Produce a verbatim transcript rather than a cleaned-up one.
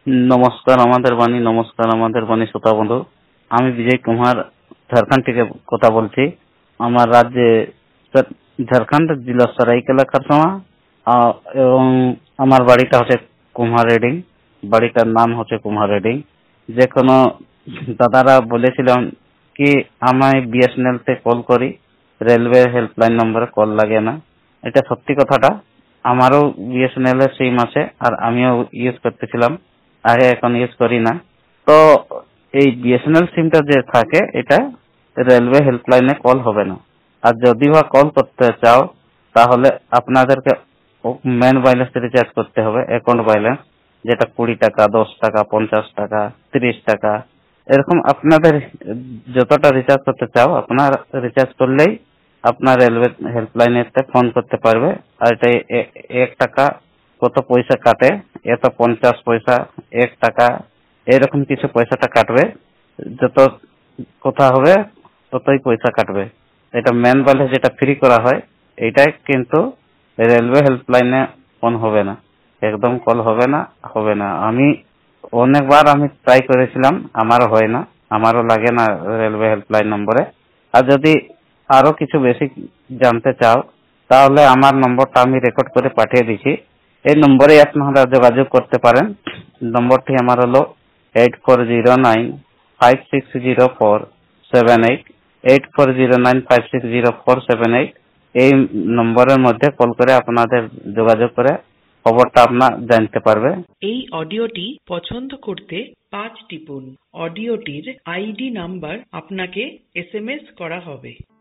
নমস্কার আমাদের বাণী, নমস্কার আমাদের বাণী শ্রোতা বন্ধু। আমি বিজয় কুমার ঝাড়খণ্ড থেকে কথা বলছি। আমার রাজ্যে ঝাড়খণ্ড জেলা সরাইকেলা খারসাওয়া এবং আমার বাড়িটা হচ্ছে কুমার রেডিং। বাড়িটার নাম হচ্ছে কুমার রেডিং। যে কোনো দাদারা বলেছিলাম কি আমায় বিএসএনএল তে কল করি, রেলওয়ে হেল্পলাইন নম্বরে কল লাগে না। এটা সত্যি কথাটা। আমারও বিএসএনএল এর সিম আছে আর আমিও ইউজ করতেছিলাম আগে, এখন ইউজ করি না। তো এই বিএসএনএল সিমটা যে থাকে এটা রেলওয়ে হেল্পলাইনে কল হবে না। আর যদি বা কল করতে চাও তাহলে আপনাদেরকে মেন ব্যালেন্স রিচার্জ করতে হবে, অ্যাকাউন্ট ব্যালেন্স, যেটা কুড়ি টাকা, দশ টাকা, পঞ্চাশ টাকা, তিরিশ টাকা, এরকম আপনাদের যতটা রিচার্জ করতে চাও আপনার রিচার্জ করলেই আপনার রেলওয়ে হেল্পলাইনে ফোন করতে পারবে। আর এটা এক টাকা কত পয়সা কাটে, এত পঞ্চাশ পয়সা, এক টাকা, এরকম কিছু পয়সাটা কাটবে। যত কথা হবে ততই পয়সা কাটবে। এটা মেন ব্যালেন্স যেটা ফ্রি করা হয় এইটাই, কিন্তু রেলওয়ে হেল্পলাইনে ফোন হবে না, একদম কল হবে না, হবে না। আমি অনেকবার আমি ট্রাই করেছিলাম, আমারও হয় না, আমারও লাগে না রেলওয়ে হেল্পলাইন নম্বরে। আর যদি আরো কিছু বেশি জানতে চাও তাহলে আমার নম্বরটা আমি রেকর্ড করে পাঠিয়ে দিচ্ছি। এই নম্বরে আপনারা যোগাযোগ করতে পারেন। নম্বরটি আমার হলো eight four zero nine five six zero four seven eight eight four zero nine five six zero four seven eight. এই নম্বরের মধ্যে কল করে আপনাদের যোগাযোগ করে খবরটা আপনার জানতে পারবে। এই অডিওটি পছন্দ করতে পাঁচ টিপুন। অডিওটির আইডি নাম্বার আপনাকে এসএমএস করা হবে।